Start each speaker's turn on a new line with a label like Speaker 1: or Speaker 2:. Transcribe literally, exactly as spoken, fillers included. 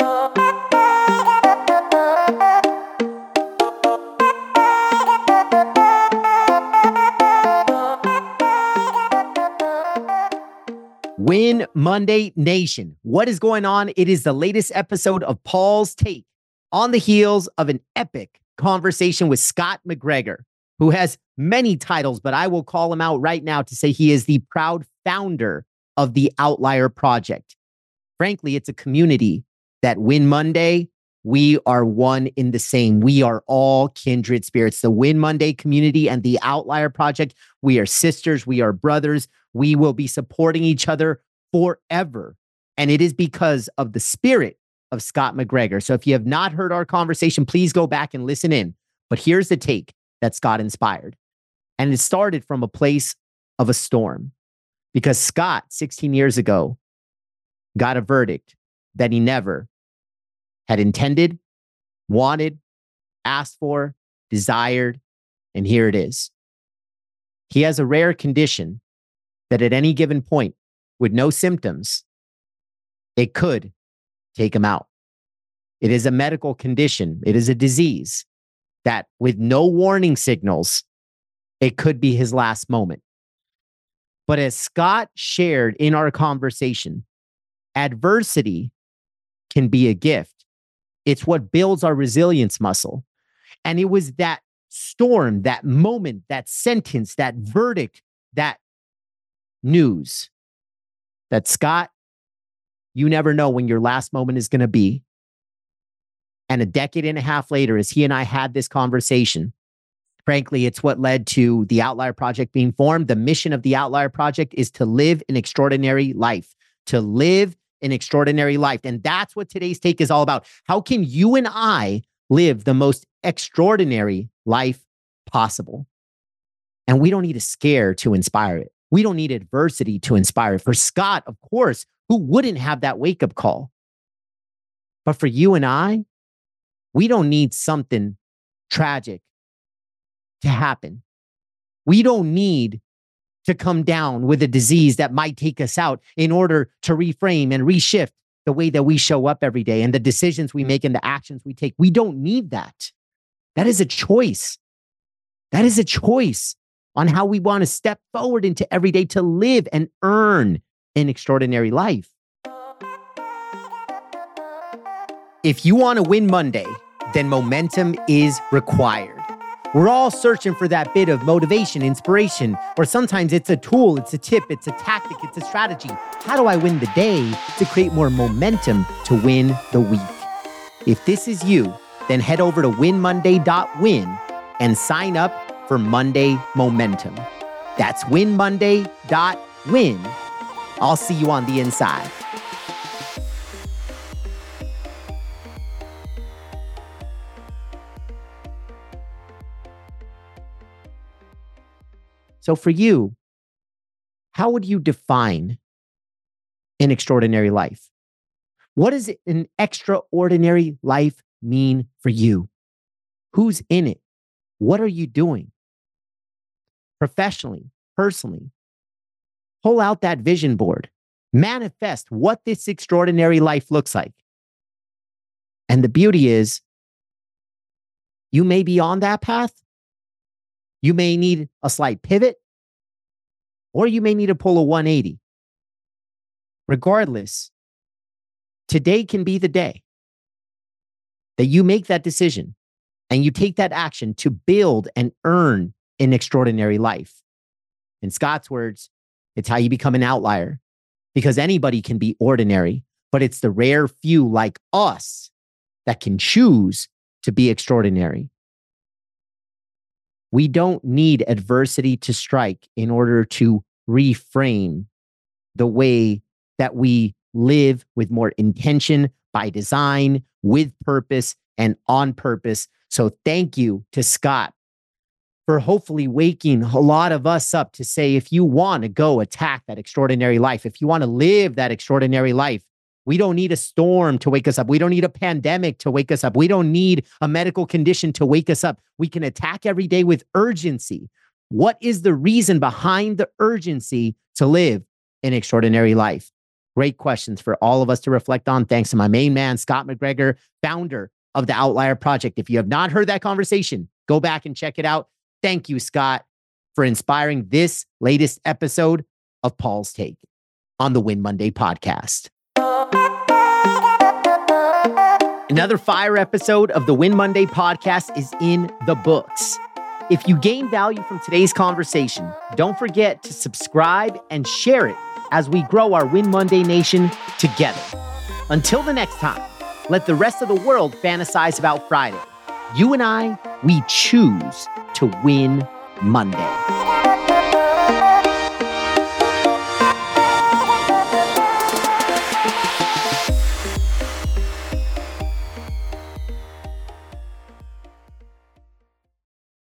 Speaker 1: Win Monday Nation. What is going on? It is the latest episode of Paul's Take on the heels of an epic conversation with Scott McGregor, who has many titles, but I will call him out right now to say he is the proud founder of the Outlier Project. Frankly, it's a community that Win Monday, we are one in the same. We are all kindred spirits. The Win Monday community and the Outlier Project, we are sisters, we are brothers. We will be supporting each other forever. And it is because of the spirit of Scott McGregor. So if you have not heard our conversation, please go back and listen in. But here's the take that Scott inspired. And it started from a place of a storm, because Scott, sixteen years ago, got a verdict that he never had intended, wanted, asked for, desired, and here it is. He has a rare condition that at any given point, with no symptoms, it could take him out. It is a medical condition. It is a disease that with no warning signals, it could be his last moment. But as Scott shared in our conversation, adversity can be a gift. It's what builds our resilience muscle. And it was that storm, that moment, that sentence, that verdict, that news that, Scott, you never know when your last moment is going to be. And a decade and a half later, as he and I had this conversation, frankly, it's what led to the Outlier Project being formed. The mission of the Outlier Project is to live an extraordinary life, to live an extraordinary life. And that's what today's take is all about. How can you and I live the most extraordinary life possible? And we don't need a scare to inspire it. We don't need adversity to inspire. For Scott, of course, who wouldn't have that wake-up call? But for you and I, we don't need something tragic to happen. We don't need to come down with a disease that might take us out in order to reframe and reshift the way that we show up every day and the decisions we make and the actions we take. We don't need that. That is a choice. That is a choice on how we want to step forward into every day to live and earn an extraordinary life. If you want to win Monday, then momentum is required. We're all searching for that bit of motivation, inspiration, or sometimes it's a tool, it's a tip, it's a tactic, it's a strategy. How do I win the day to create more momentum to win the week? If this is you, then head over to win monday dot win and sign up for Monday Momentum. That's win monday dot win. I'll see you on the inside. So for you, how would you define an extraordinary life? What does an extraordinary life mean for you? Who's in it? What are you doing? Professionally, personally, pull out that vision board. Manifest what this extraordinary life looks like. And the beauty is, you may be on that path. You may need a slight pivot, or you may need to pull a one eighty. Regardless, today can be the day that you make that decision and you take that action to build and earn an extraordinary life. In Scott's words, it's how you become an outlier, because anybody can be ordinary, but it's the rare few like us that can choose to be extraordinary. We don't need adversity to strike in order to reframe the way that we live with more intention, by design, with purpose, and on purpose. So thank you to Scott for hopefully waking a lot of us up to say, if you want to go attack that extraordinary life, if you want to live that extraordinary life, we don't need a storm to wake us up. We don't need a pandemic to wake us up. We don't need a medical condition to wake us up. We can attack every day with urgency. What is the reason behind the urgency to live an extraordinary life? Great questions for all of us to reflect on. Thanks to my main man, Scott McGregor, founder of the Outlier Project. If you have not heard that conversation, go back and check it out. Thank you, Scott, for inspiring this latest episode of Paul's Take on the Win Monday podcast. Another fire episode of the Win Monday podcast is in the books. If you gain value from today's conversation, don't forget to subscribe and share it as we grow our Win Monday Nation together. Until the next time, let the rest of the world fantasize about Friday. You and I, we choose to win Monday.